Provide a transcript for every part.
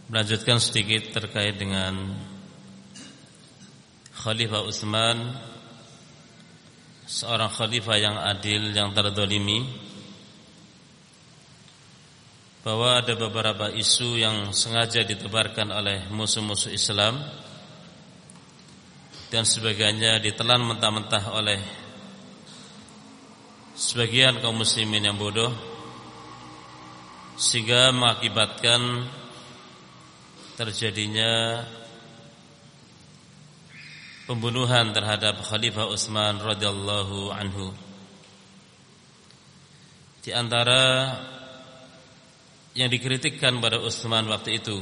melanjutkan sedikit terkait dengan Khalifah Utsman, seorang khalifah yang adil, yang terzalimi, bahwa ada beberapa isu yang sengaja ditebarkan oleh musuh-musuh Islam dan sebagainya ditelan mentah-mentah oleh sebagian kaum muslimin yang bodoh, sehingga mengakibatkan terjadinya pembunuhan terhadap Khalifah Utsman radhiyallahu anhu. Di antara yang dikritikkan pada Utsman waktu itu,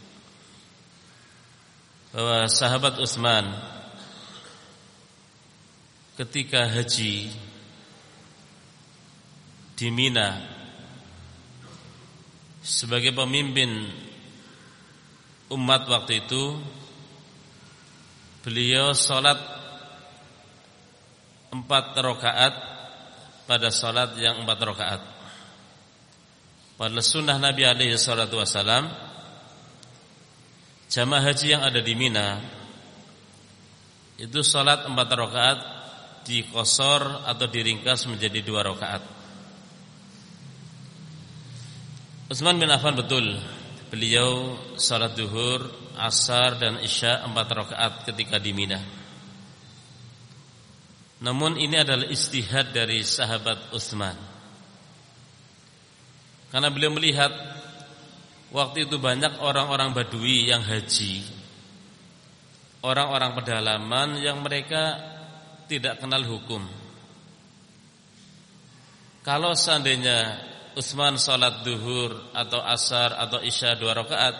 bahwa sahabat Utsman ketika haji di Mina sebagai pemimpin umat waktu itu, beliau sholat 4 rakaat pada sholat yang 4 rakaat. Padahal sunnah Nabi alaihi salatu wasalam, jamaah haji yang ada di Mina itu sholat 4 rakaat dikosor atau diringkas menjadi 2 rakaat. Utsman bin Affan betul, beliau salat zuhur, asar dan isya 4 rakaat ketika di Mina. Namun ini adalah ijtihad dari sahabat Utsman, karena beliau melihat waktu itu banyak orang-orang Badui yang haji, orang-orang pedalaman yang mereka tidak kenal hukum. Kalau seandainya Utsman salat zuhur atau asar atau isya 2 rakaat,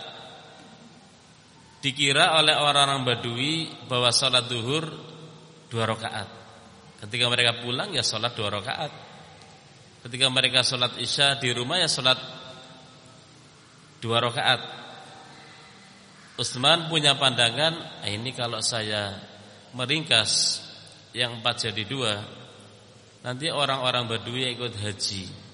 dikira oleh orang-orang Badui bahwa salat zuhur 2 rakaat. Ketika mereka pulang ya salat 2 rakaat. Ketika mereka salat isya di rumah ya salat 2 rakaat. Utsman punya pandangan, ini kalau saya meringkas yang 4 jadi 2, nanti orang-orang Badui yang ikut haji,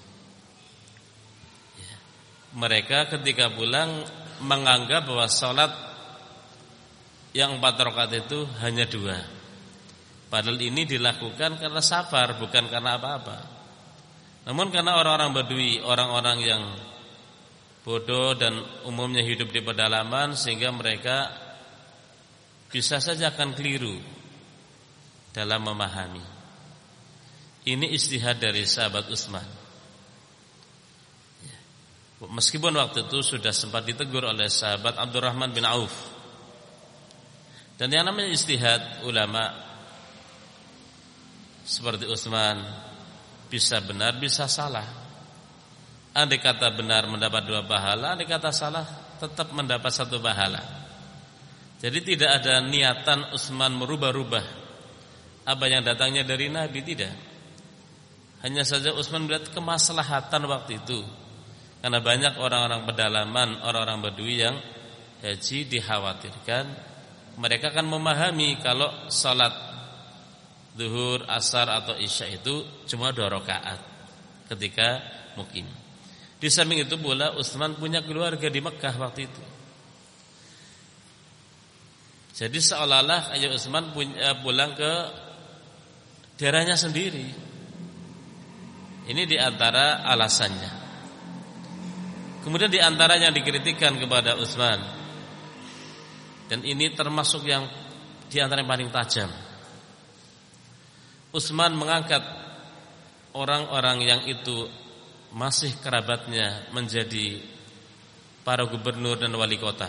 mereka ketika pulang menganggap bahwa sholat yang 4 rakaat itu hanya 2. Padahal ini dilakukan karena sabar, bukan karena apa-apa. Namun karena orang-orang Badui, orang-orang yang bodoh dan umumnya hidup di pedalaman, sehingga mereka bisa saja akan keliru dalam memahami. Ini ijtihad dari sahabat Utsman. Meskipun waktu itu sudah sempat ditegur oleh sahabat Abdurrahman bin Auf. Dan yang namanya ijtihad ulama seperti Utsman bisa benar, bisa salah. Andai kata benar mendapat 2 pahala, andai kata salah tetap mendapat 1 pahala. Jadi tidak ada niatan Utsman merubah-rubah apa yang datangnya dari Nabi, tidak. Hanya saja Utsman melihat kemaslahatan waktu itu. Karena banyak orang-orang pedalaman, orang-orang Badui yang haji, dikhawatirkan mereka akan memahami kalau salat zuhur, asar atau isya itu cuma 2 rakaat ketika mukim. Di samping itu pula Utsman punya keluarga di Mekah waktu itu. Jadi seolah-olah Utsman pulang ke daerahnya sendiri. Ini di antara alasannya. Kemudian di antara yang dikritikkan kepada Utsman, dan ini termasuk yang di antara yang paling tajam, Utsman mengangkat orang-orang yang itu masih kerabatnya menjadi para gubernur dan wali kota.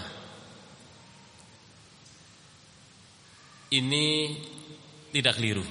Ini tidak keliru.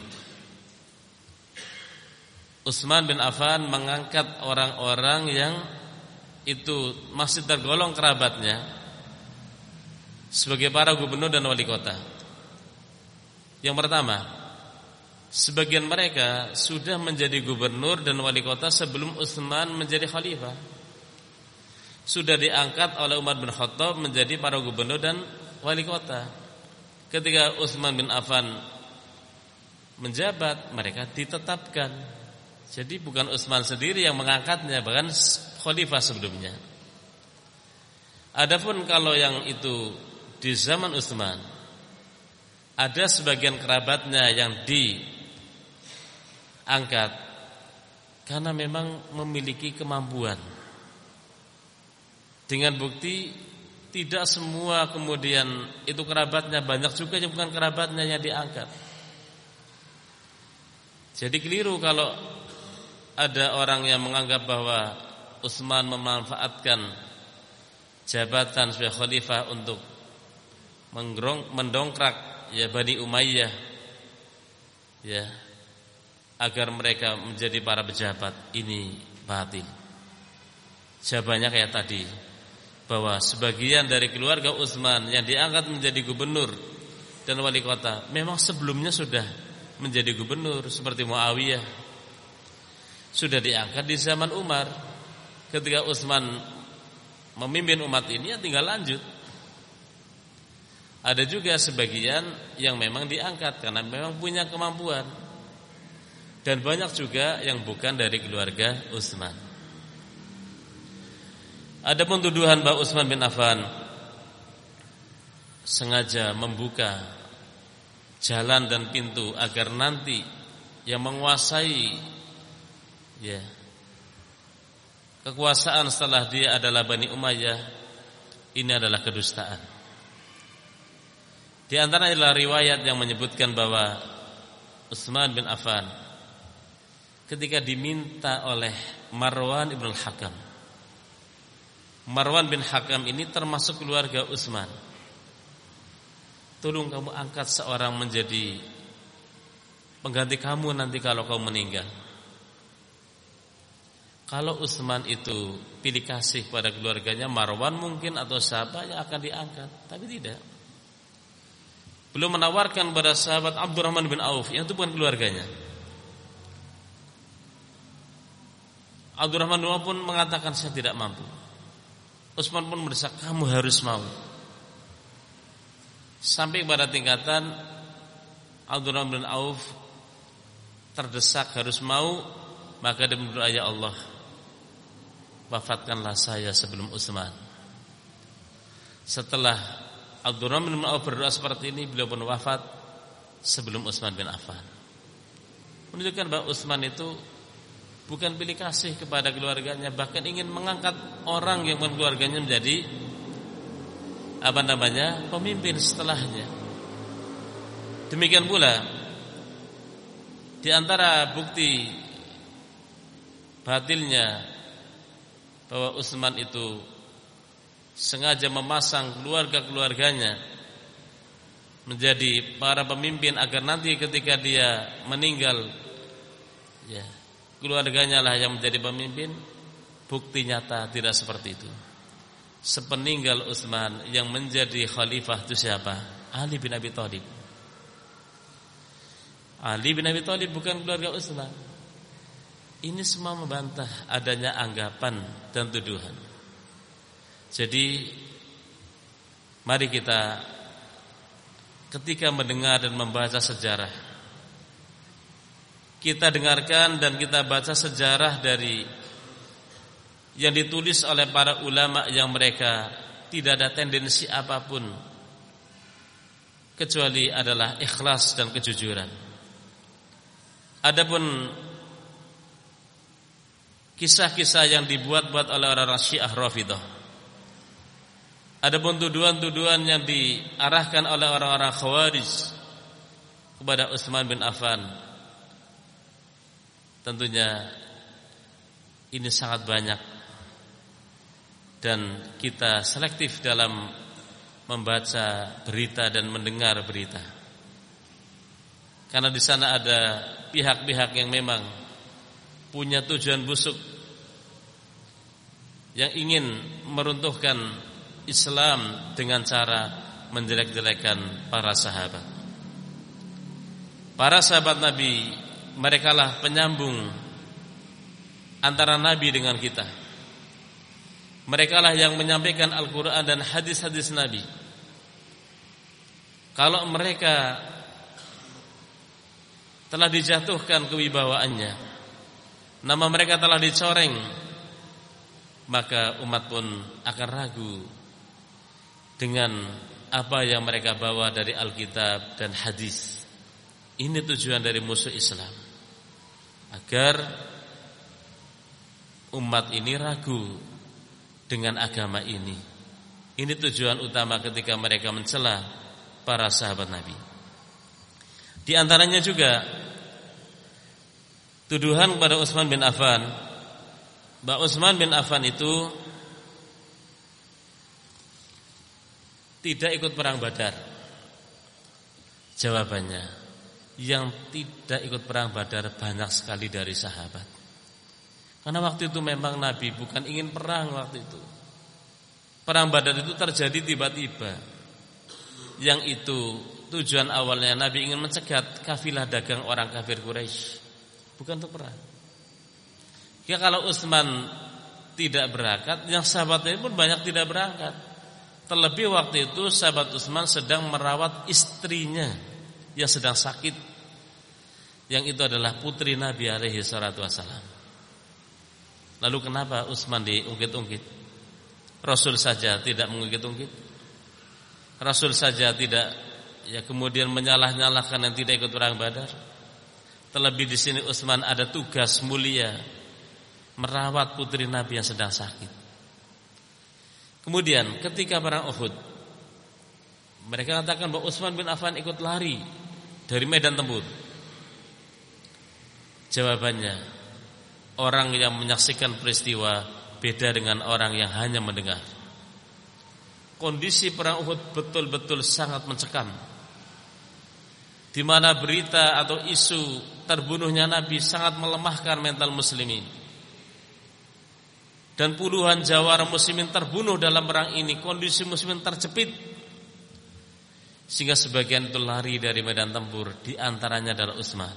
Utsman bin Affan mengangkat orang-orang yang itu masih tergolong kerabatnya sebagai para gubernur dan wali kota. Yang pertama, sebagian mereka sudah menjadi gubernur dan wali kota sebelum Utsman menjadi khalifah. Sudah diangkat oleh Umar bin Khattab menjadi para gubernur dan wali kota. Ketika Utsman bin Affan menjabat, mereka ditetapkan. Jadi bukan Utsman sendiri yang mengangkatnya, bahkan khalifah sebelumnya. Adapun kalau yang itu di zaman Utsman, ada sebagian kerabatnya yang diangkat karena memang memiliki kemampuan. Dengan bukti tidak semua kemudian itu kerabatnya, banyak juga yang bukan kerabatnya yang diangkat. Jadi keliru kalau ada orang yang menganggap bahwa Utsman memanfaatkan jabatan sebagai khalifah untuk mendongkrak ya Bani Umayyah ya agar mereka menjadi para pejabat. Ini batil. Jawabannya kayak tadi, bahwa sebagian dari keluarga Utsman yang diangkat menjadi gubernur dan wali kota memang sebelumnya sudah menjadi gubernur, seperti Muawiyah sudah diangkat di zaman Umar. Ketika Utsman memimpin umat ini ya tinggal lanjut. Ada juga sebagian yang memang diangkat karena memang punya kemampuan, dan banyak juga yang bukan dari keluarga Utsman. Adapun tuduhan bahwa Utsman bin Affan sengaja membuka jalan dan pintu agar nanti yang menguasai ya kekuasaan setelah dia adalah Bani Umayyah, ini adalah kedustaan. Di antaranya adalah riwayat yang menyebutkan bahwa Utsman bin Affan ketika diminta oleh Marwan ibn al-Hakam, Marwan bin Hakam ini termasuk keluarga Utsman, tolong kamu angkat seorang menjadi pengganti kamu nanti kalau kamu meninggal. Kalau Utsman itu pilih kasih pada keluarganya, Marwan mungkin atau siapa yang akan diangkat, tapi tidak. Belum menawarkan pada sahabat Abdurrahman bin Auf yang itu bukan keluarganya. Abdurrahman bin Auf pun mengatakan saya tidak mampu. Utsman pun mendesak, kamu harus mau. Sampai pada tingkatan Abdurrahman bin Auf terdesak harus mau, maka dia berdoa, ya Allah, wafatkanlah saya sebelum Utsman. Setelah Abdurrahman bin Auf berdoa seperti ini, beliau pun wafat sebelum Utsman bin Affan. Menunjukkan bahwa Utsman itu bukan pilih kasih kepada keluarganya, bahkan ingin mengangkat orang yang bukan keluarganya menjadi pemimpin setelahnya. Demikian pula di antara bukti batilnya bahwa Utsman itu sengaja memasang keluarga-keluarganya menjadi para pemimpin agar nanti ketika dia meninggal ya keluarganya lah yang menjadi pemimpin. Bukti nyata tidak seperti itu. Sepeninggal Utsman yang menjadi khalifah itu siapa? Ali bin Abi Thalib. Ali bin Abi Thalib bukan keluarga Utsman. Ini semua membantah adanya anggapan dan tuduhan. Jadi mari kita ketika mendengar dan membaca sejarah, kita dengarkan dan kita baca sejarah dari yang ditulis oleh para ulama yang mereka tidak ada tendensi apapun kecuali adalah ikhlas dan kejujuran. Adapun kisah-kisah yang dibuat-buat oleh orang Syiah Rafidhah, adapun tuduhan-tuduhan yang diarahkan oleh orang-orang Khawarij kepada Utsman bin Affan, tentunya ini sangat banyak dan kita selektif dalam membaca berita dan mendengar berita. Karena di sana ada pihak-pihak yang memang punya tujuan busuk yang ingin meruntuhkan Islam dengan cara menjelek-jelekan para sahabat. Para sahabat Nabi, merekalah penyambung antara Nabi dengan kita. Merekalah yang menyampaikan Al-Quran dan hadis-hadis Nabi. Kalau mereka telah dijatuhkan kewibawaannya, nama mereka telah dicoreng, maka umat pun akan ragu dengan apa yang mereka bawa dari Alkitab dan hadis. Ini tujuan dari musuh Islam, agar umat ini ragu dengan agama ini. Ini tujuan utama ketika mereka mencela para sahabat Nabi. Di antaranya juga tuduhan kepada Utsman bin Affan, bahwa Utsman bin Affan itu tidak ikut perang Badar. Jawabannya, yang tidak ikut perang Badar banyak sekali dari sahabat. Karena waktu itu memang Nabi bukan ingin perang waktu itu. Perang Badar itu terjadi tiba-tiba. Yang itu tujuan awalnya Nabi ingin mencegat kafilah dagang orang kafir Quraisy, bukan untuk perang. Ya, kalau Utsman tidak berangkat, yang sahabatnya pun banyak tidak berangkat. Terlebih waktu itu sahabat Utsman sedang merawat istrinya yang sedang sakit, yang itu adalah putri Nabi alaihi salatu wasallam. Lalu kenapa Utsman diungkit-ungkit? Rasul saja tidak mengungkit-ungkit. Rasul saja tidak kemudian menyalah-nyalahkan yang tidak ikut perang Badar. Terlebih di sini Utsman ada tugas mulia merawat putri Nabi yang sedang sakit. Kemudian ketika perang Uhud, mereka katakan bahwa Utsman bin Affan ikut lari dari medan tempur. Jawabannya, orang yang menyaksikan peristiwa beda dengan orang yang hanya mendengar. Kondisi perang Uhud betul-betul sangat mencekam, di mana berita atau isu terbunuhnya Nabi sangat melemahkan mental muslimin. Dan puluhan jawara muslimin terbunuh dalam perang ini. Kondisi muslimin terjepit, sehingga sebagian itu lari dari medan tempur. Di antaranya adalah Utsman.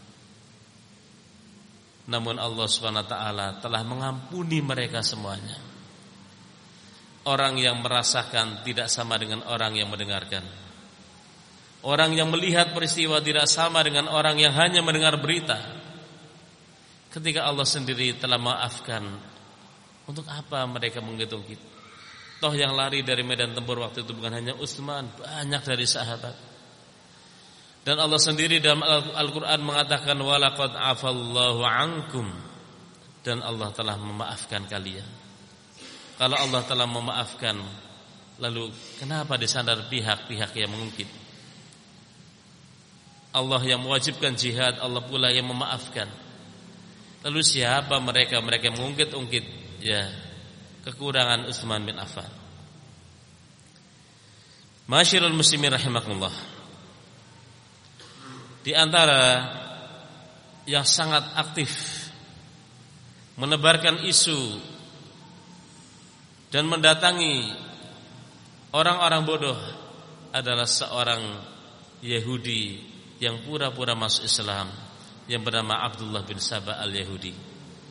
Namun Allah SWT telah mengampuni mereka semuanya. Orang yang merasakan tidak sama dengan orang yang mendengarkan. Orang yang melihat peristiwa tidak sama dengan orang yang hanya mendengar berita. Ketika Allah sendiri telah maafkan, untuk apa mereka menghitung-hitung? Toh yang lari dari medan tempur waktu itu bukan hanya Utsman, banyak dari sahabat. Dan Allah sendiri dalam Al-Quran mengatakan, walaqad afallahu ankum, dan Allah telah memaafkan kalian. Kalau Allah telah memaafkan, lalu kenapa disandar pihak-pihak yang mengungkit? Allah yang mewajibkan jihad, Allah pula yang memaafkan. Lalu siapa mereka yang mengungkit-ungkit kekurangan Utsman bin Affan? Masyarul muslimin rahimakumullah, di antara yang sangat aktif menebarkan isu dan mendatangi orang-orang bodoh adalah seorang Yahudi yang pura-pura masuk Islam, yang bernama Abdullah bin Saba al-Yahudi.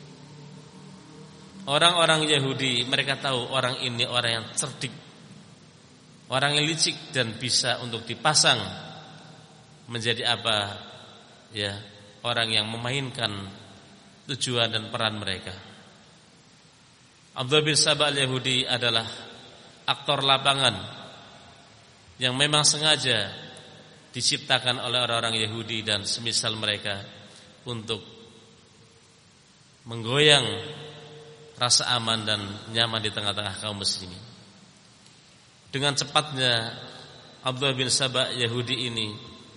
Orang-orang Yahudi, mereka tahu orang ini orang yang cerdik, orang yang licik, dan bisa untuk dipasang menjadi apa? Orang yang memainkan tujuan dan peran mereka. Abdullah bin Saba al-Yahudi adalah aktor lapangan yang memang sengaja diciptakan oleh orang-orang Yahudi dan semisal mereka untuk menggoyang rasa aman dan nyaman di tengah-tengah kaum muslimin. Dengan cepatnya Abdullah bin Saba Yahudi ini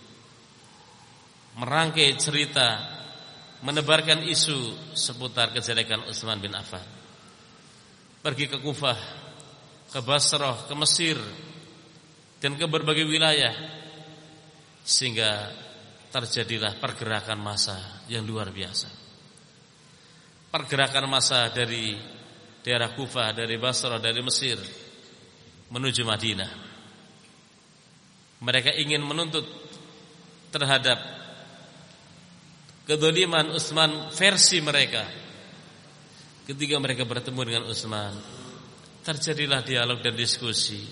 merangkai cerita, menebarkan isu seputar kejelekan Utsman bin Affan. Pergi ke Kufah, ke Basrah, ke Mesir, dan ke berbagai wilayah, sehingga terjadilah pergerakan massa yang luar biasa. Pergerakan massa dari daerah Kufah, dari Basrah, dari Mesir menuju Madinah. Mereka ingin menuntut terhadap kedzaliman Utsman versi mereka. Ketika mereka bertemu dengan Utsman, terjadilah dialog dan diskusi,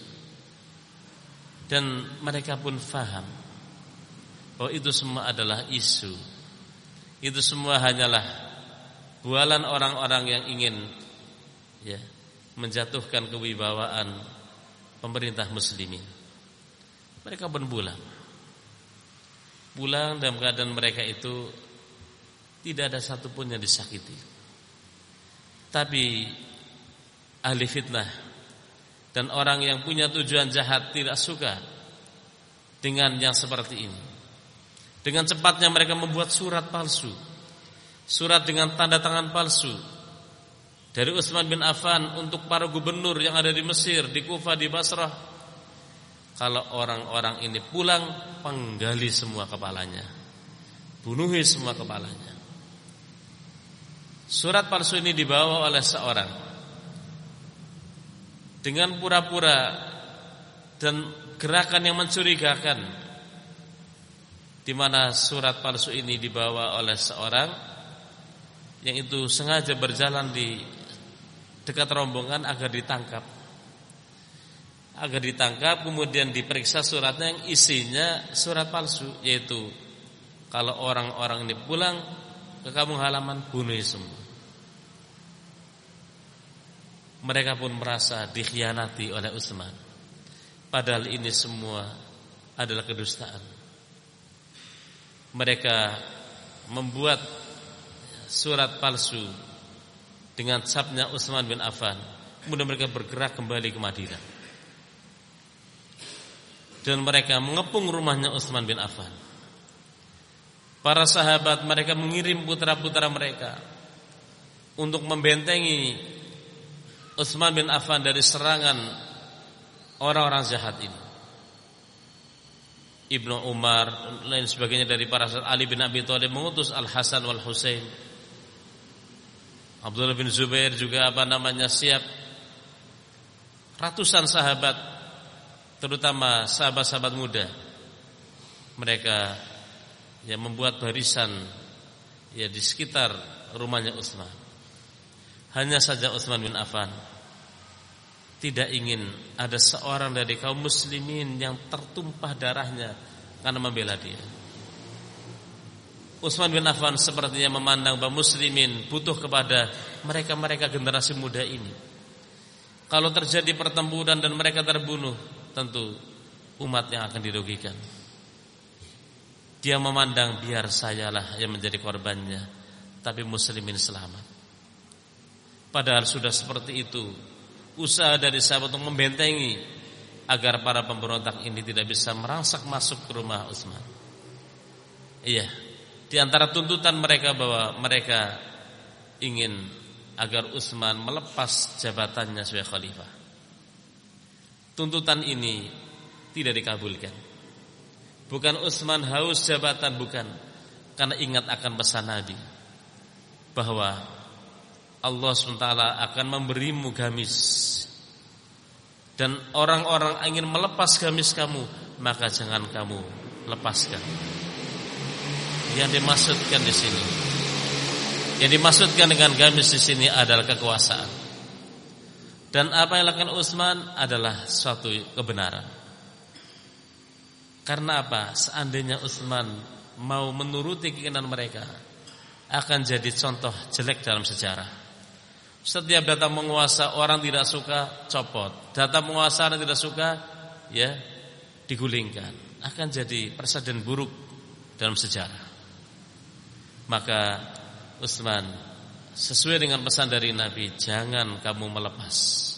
dan mereka pun faham bahwa itu semua adalah isu. Itu semua hanyalah bualan orang-orang yang ingin menjatuhkan kewibawaan pemerintah muslimin. Mereka pun pulang dalam keadaan mereka itu tidak ada satupun yang disakiti. Tapi ahli fitnah dan orang yang punya tujuan jahat tidak suka dengan yang seperti ini. Dengan cepatnya mereka membuat surat palsu, surat dengan tanda tangan palsu dari Utsman bin Affan untuk para gubernur yang ada di Mesir, di Kufah, di Basrah. Kalau orang-orang ini pulang, penggali semua kepalanya, bunuhi semua kepalanya. Surat palsu ini dibawa oleh seorang dengan pura-pura dan gerakan yang mencurigakan, di mana surat palsu ini dibawa oleh seorang yang itu sengaja berjalan di dekat rombongan agar ditangkap, kemudian diperiksa suratnya yang isinya surat palsu, yaitu kalau orang-orang ini pulang ke kampung halaman, bunuh semua. Mereka pun merasa dikhianati oleh Utsman, padahal ini semua adalah kedustaan. Mereka membuat surat palsu dengan capnya Utsman bin Affan. Kemudian mereka bergerak kembali ke Madinah, dan mereka mengepung rumahnya Utsman bin Affan. Para sahabat mereka mengirim putra-putra mereka untuk membentengi Utsman bin Affan dari serangan orang-orang jahat ini. Ibnu Umar dan lain sebagainya dari para sahabat. Ali bin Abi Thalib mengutus Al Hasan wal Husain. Abdullah bin Zubair juga siap. Ratusan sahabat, terutama sahabat-sahabat muda, mereka yang membuat barisan di sekitar rumahnya Utsman. Hanya saja Utsman bin Affan tidak ingin ada seorang dari kaum muslimin yang tertumpah darahnya karena membela dia. Utsman bin Affan sepertinya memandang bahwa muslimin butuh kepada mereka-mereka generasi muda ini. Kalau terjadi pertempuran dan mereka terbunuh, tentu umat yang akan dirugikan. Dia memandang biar sayalah yang menjadi korbannya, tapi muslimin selamat. Padahal sudah seperti itu usaha dari sahabat untuk membentengi agar para pemberontak ini tidak bisa merangsak masuk ke rumah Utsman. Iya, di antara tuntutan mereka bahwa mereka ingin agar Utsman melepas jabatannya sebagai khalifah. Tuntutan ini tidak dikabulkan. Bukan Utsman haus jabatan, bukan, karena ingat akan pesan Nabi bahwa Allah SWT akan memberimu gamis, dan orang-orang ingin melepas gamis kamu, maka jangan kamu lepaskan. Yang dimaksudkan di sini, yang dimaksudkan dengan gamis di sini adalah kekuasaan. Dan apa yang dilakukan Utsman adalah suatu kebenaran. Karena apa? Seandainya Utsman mau menuruti keinginan mereka, akan jadi contoh jelek dalam sejarah. Setiap datang menguasa, orang tidak suka, copot. Datang menguasa, orang tidak suka, digulingkan. Akan jadi presiden buruk dalam sejarah. Maka Utsman sesuai dengan pesan dari Nabi, jangan kamu melepas.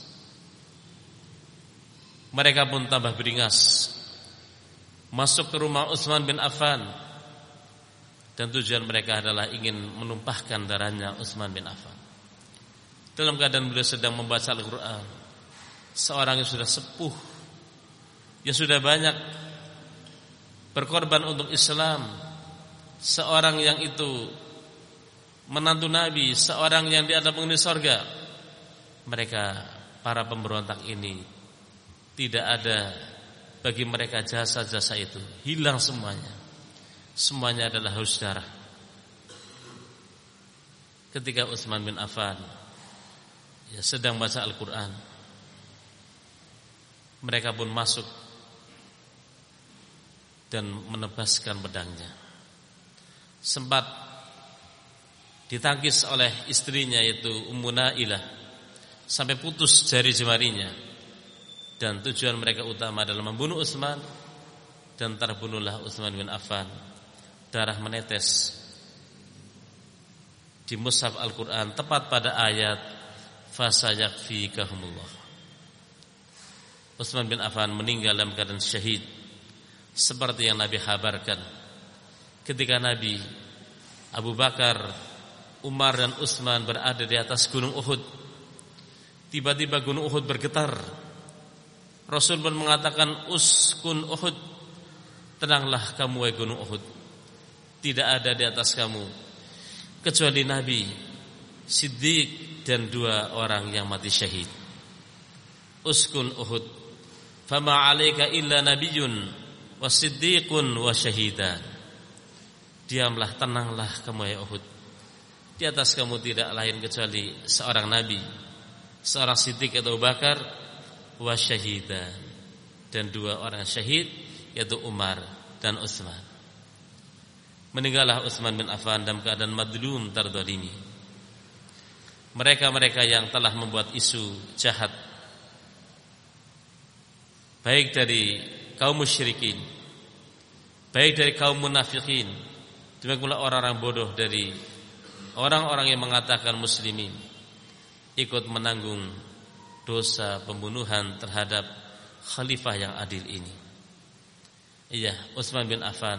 Mereka pun tambah beringas, masuk ke rumah Utsman bin Affan, dan tujuan mereka adalah ingin menumpahkan darahnya Utsman bin Affan. Dalam keadaan beliau sedang membaca Al-Quran, seorang yang sudah sepuh, yang sudah banyak berkorban untuk Islam, seorang yang itu menantu Nabi, seorang yang dianggap penghuni surga. Mereka, para pemberontak ini, tidak ada bagi mereka jasa-jasa itu, hilang semuanya. Semuanya adalah haus darah. Ketika Utsman bin Affan sedang baca Al-Quran, mereka pun masuk dan menebaskan pedangnya. Sempat ditangkis oleh istrinya, yaitu Ummu Nailah, sampai putus jari jemarinya. dan tujuan mereka utama adalah membunuh Utsman, dan terbunuhlah Utsman bin Affan. Darah menetes di mushaf Al-Quran tepat pada ayat fasayakfikahumullah. Utsman bin Affan meninggal dalam keadaan syahid, seperti yang Nabi kabarkan. Ketika Nabi, Abu Bakar, Umar dan Utsman berada di atas gunung Uhud, tiba-tiba gunung Uhud bergetar. Rasul pun mengatakan, uskun Uhud, tenanglah kamu wahai gunung Uhud, tidak ada di atas kamu kecuali Nabi, Siddiq, dan 2 orang yang mati syahid. Uskun Uhud, fama alaika illa nabiyyun wa siddiqun wa syahidan. Diamlah, tenanglah kamu ya Uhud, di atas kamu tidak lain kecuali seorang nabi, seorang siddiq atau Bakar, wa syahidan, dan 2 orang syahid yaitu Umar dan Utsman. Meninggallah Utsman bin Affan dalam keadaan madlum, terdolimi. Mereka-mereka yang telah membuat isu jahat, baik dari kaum musyrikin, baik dari kaum munafikin, demikian pula orang-orang bodoh dari orang-orang yang mengatakan muslimin, ikut menanggung dosa pembunuhan terhadap khalifah yang adil ini. Iya, Utsman bin Affan,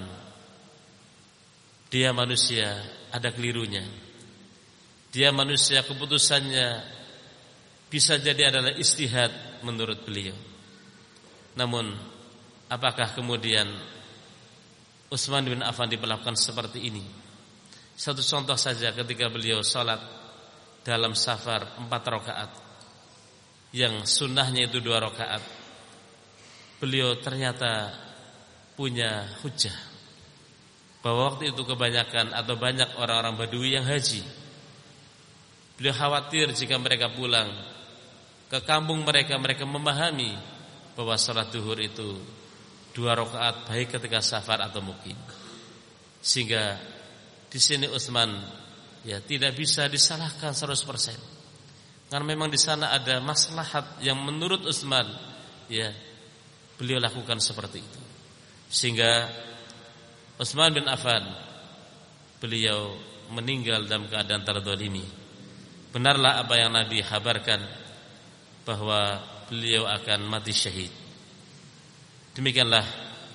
dia manusia, ada kelirunya. Dia manusia, keputusannya bisa jadi adalah ijtihad menurut beliau. Namun apakah kemudian Utsman bin Affan diperlakukan seperti ini? Satu contoh saja, ketika beliau salat dalam safar 4 rakaat, yang sunnahnya itu 2 rakaat, beliau ternyata punya hujah bahwa waktu itu kebanyakan atau banyak orang-orang Badui yang haji. Beliau khawatir jika mereka pulang ke kampung mereka memahami bahwa salat zuhur itu 2 rakaat baik ketika safar atau mukim. Sehingga di sini Utsman ya tidak bisa disalahkan 100%. Karena memang di sana ada maslahat yang menurut Utsman ya beliau lakukan seperti itu. Sehingga Utsman bin Affan beliau meninggal dalam keadaan terdolimi. Benarlah apa yang Nabi kabarkan bahwa beliau akan mati syahid. Demikianlah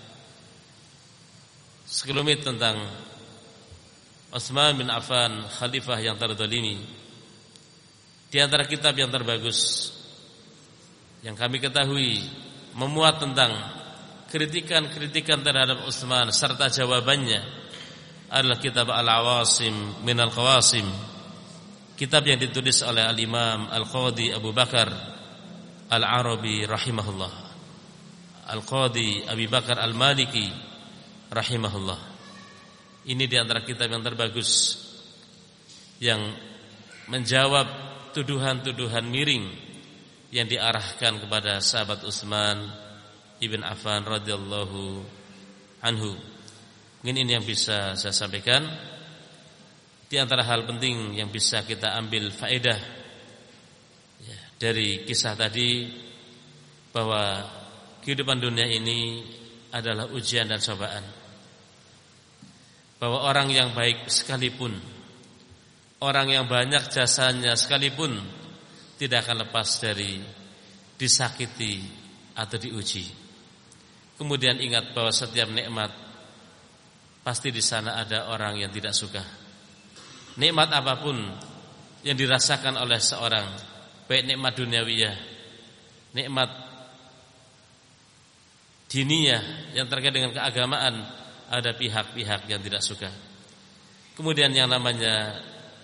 sekelumit tentang Utsman bin Affan, khalifah yang terdolimi. Di antara kitab yang terbagus yang kami ketahui memuat tentang kritikan-kritikan terhadap Utsman serta jawabannya adalah kitab Al-Awasim min Al-Qawasim, kitab yang ditulis oleh Al-Imam Al-Qadhi Abu Bakar Al-Arabi rahimahullah, Al-Qadhi Abu Bakar Al-Maliki rahimahullah. Ini di antara kitab yang terbagus yang menjawab tuduhan-tuduhan miring yang diarahkan kepada sahabat Utsman Ibn Affan radhiyallahu anhu. Mungkin ini yang bisa saya sampaikan. Di antara hal penting yang bisa kita ambil faedah ya, dari kisah tadi, bahwa kehidupan dunia ini adalah ujian dan cobaan. Bahwa orang yang baik sekalipun, orang yang banyak jasanya sekalipun, tidak akan lepas dari disakiti atau diuji. Kemudian ingat bahwa setiap nikmat pasti di sana ada orang yang tidak suka. Nikmat apapun yang dirasakan oleh seorang, baik nikmat duniawiyah, nikmat diniyah yang terkait dengan keagamaan, ada pihak-pihak yang tidak suka. Kemudian yang namanya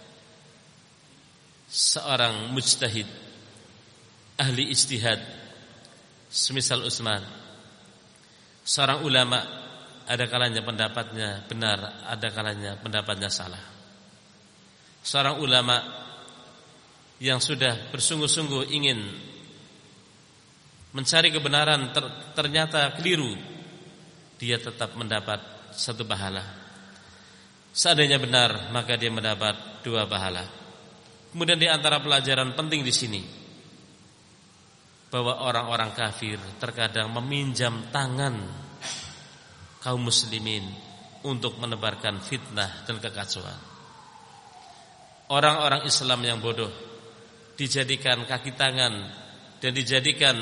seorang mujtahid, ahli ijtihad, semisal Utsman, seorang ulama, ada kalanya pendapatnya benar, ada kalanya pendapatnya salah. Seorang ulama yang sudah bersungguh-sungguh ingin mencari kebenaran, ternyata keliru, dia tetap mendapat 1 pahala. Seandainya benar, maka dia mendapat 2 pahala. Kemudian di antara pelajaran penting di sini, bahwa orang-orang kafir terkadang meminjam tangan kaum muslimin untuk menebarkan fitnah dan kekacauan. Orang-orang Islam yang bodoh dijadikan kaki tangan dan dijadikan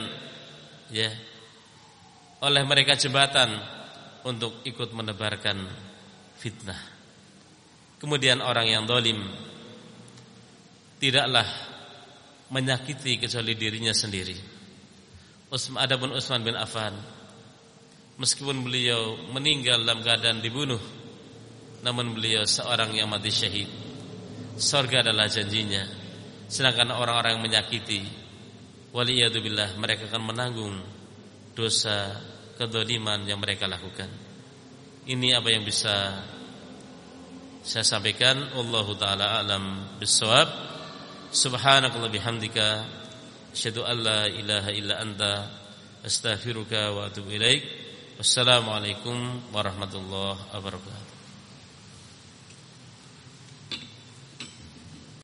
oleh mereka jembatan untuk ikut menebarkan fitnah. Kemudian orang yang zalim tidaklah menyakiti kecuali dirinya sendiri. Adapun Utsman bin Affan, meskipun beliau meninggal dalam keadaan dibunuh, namun beliau seorang yang mati syahid. Surga adalah janjinya. Sedangkan orang-orang yang menyakiti, waliyadzubillah, mereka akan menanggung dosa kedzaliman yang mereka lakukan. Ini apa yang bisa saya sampaikan. Wallahu taala alam bissawab. Subhanakallah bihamdika, asyhadu an la ilaha illa anta, astaghfiruka wa atubu ilaik. Wassalamualaikum warahmatullahi wabarakatuh.